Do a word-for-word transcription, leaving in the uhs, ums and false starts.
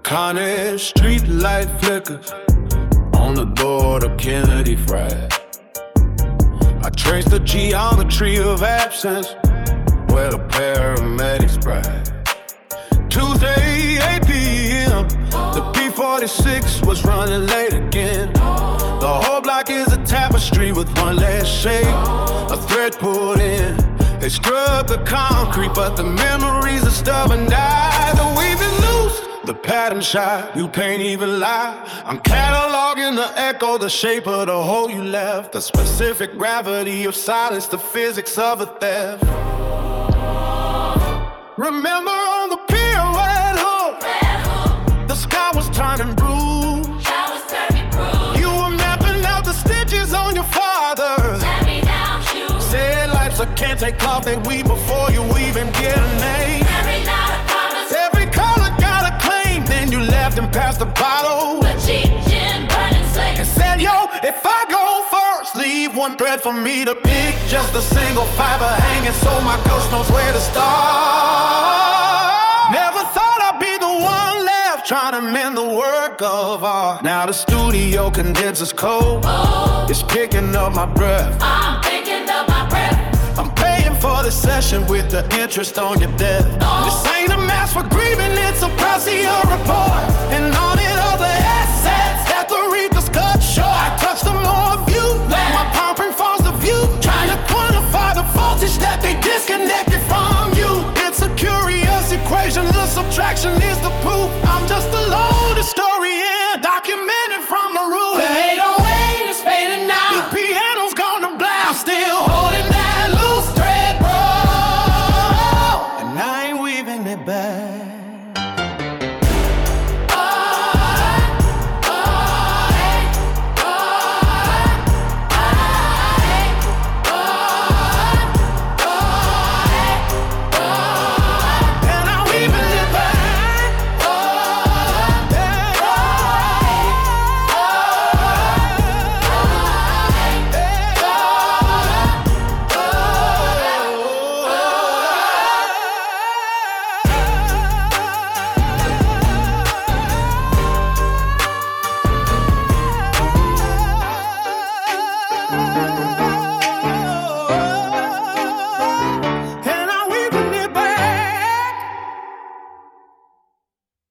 Carnage, street light flickers on the board of Kennedy fried. I trace the geometry of absence where the paramedics bride. Tuesday, eight p.m. The P forty-six was running late again. The whole block is a tapestry with one last shade. A thread pulled in. They scrub the concrete, but the memories are stubborn. Die, the weaving loose. The pattern shot, you can't even lie. I'm cataloging the echo, the shape of the hole you left. The specific gravity of silence, the physics of a theft. Remember on the pier, Red Hook, Red Hook. The sky was turning blue. Sky was turning blue. You were mapping out the stitches on your father's hand-me-down shoes. Said life's a can't-take cloth they weave before you even get a name. Every night I promise. Every color got a claim. Then you left and passed the bottle. The cheap gin burning slate. And said, yo, if I go first, leave one thread for me to pick. Just a single fiber hanging so my ghost knows where to start. Never thought I'd be the one left trying to mend the work of art. Now the studio condenses cold. Oh. It's picking up my breath. I'm picking up my breath. I'm paying for the session with the interest on your debt. Oh. This ain't a mask for grieving, it's a Garcia report. And on it